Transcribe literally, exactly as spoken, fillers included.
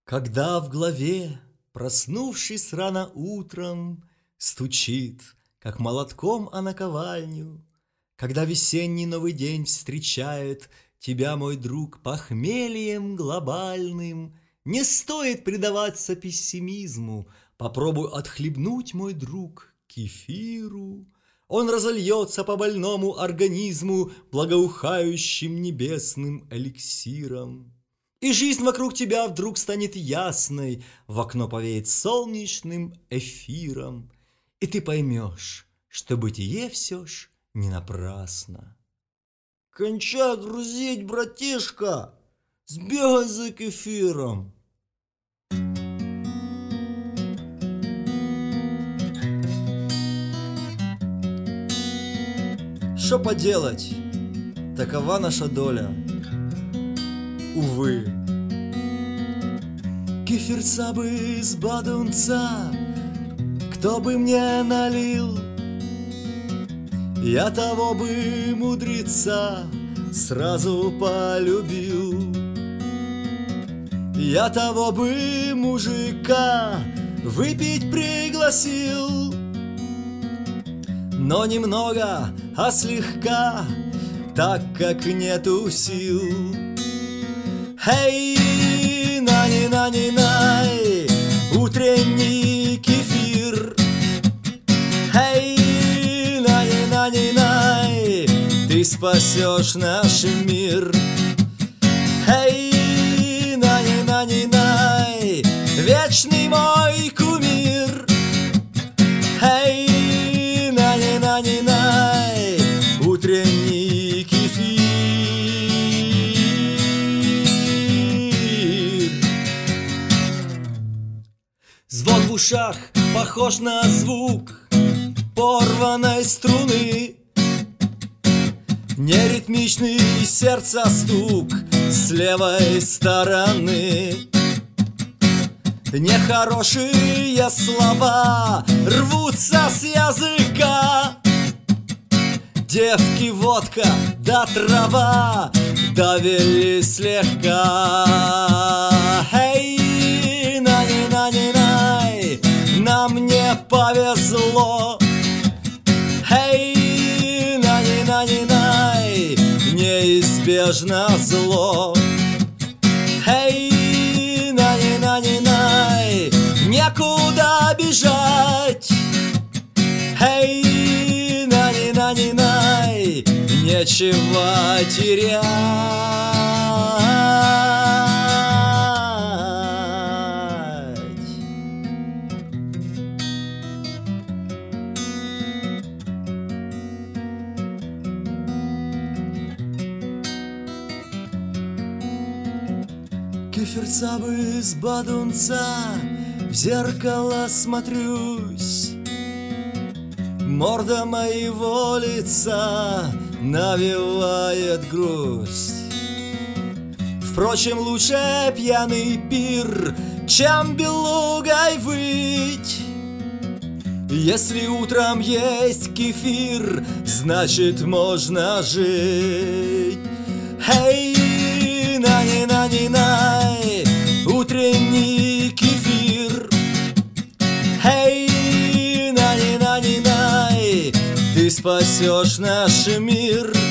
Когда в голове, проснувшись рано утром, стучит, как молотком о наковальню, когда весенний новый день встречает тебя, мой друг, похмельем глобальным, не стоит предаваться пессимизму, попробуй отхлебнуть, мой друг, кефиру. Он разольется по больному организму благоухающим небесным эликсиром. И жизнь вокруг тебя вдруг станет ясной, в окно повеет солнечным эфиром, и ты поймешь, что бытие все ж не напрасно. Кончай грузить, братишка, сбегай за кефиром. Что поделать, такова наша доля. Увы. Кефирца бы с бадунца, кто бы мне налил, я того бы мудреца сразу полюбил. Я того бы мужика выпить пригласил, но немного, а слегка, так как нету сил. Эй, нани-нани-най, утренний кефир. Эй, нани-нани-най, ты спасешь наш мир. Эй, нани-нани-най, вечный мой кумир. Эй, нани-нани-най, утренний кефир. Звон в ушах похож на звук порванной струны, неритмичный сердца стук с левой стороны. Нехорошие слова рвутся с языка. Девки, водка да трава довели слегка. Эй, нани-нани-най, нам не повезло. Эй, нани-нани-най, неизбежно зло. Эй, нани-нани-най, некуда бежать. Эй, нани-нани-най, нечего терять. Кефирца бы с бадунца, в зеркало смотрюсь, морда моего лица навевает грусть. Впрочем, лучше пьяный пир, чем белугой выть. Если утром есть кефир, значит можно жить. Эй, нани-нани-най, утренний кефир. Эй, нани-нани-най, ты спасешь наш мир.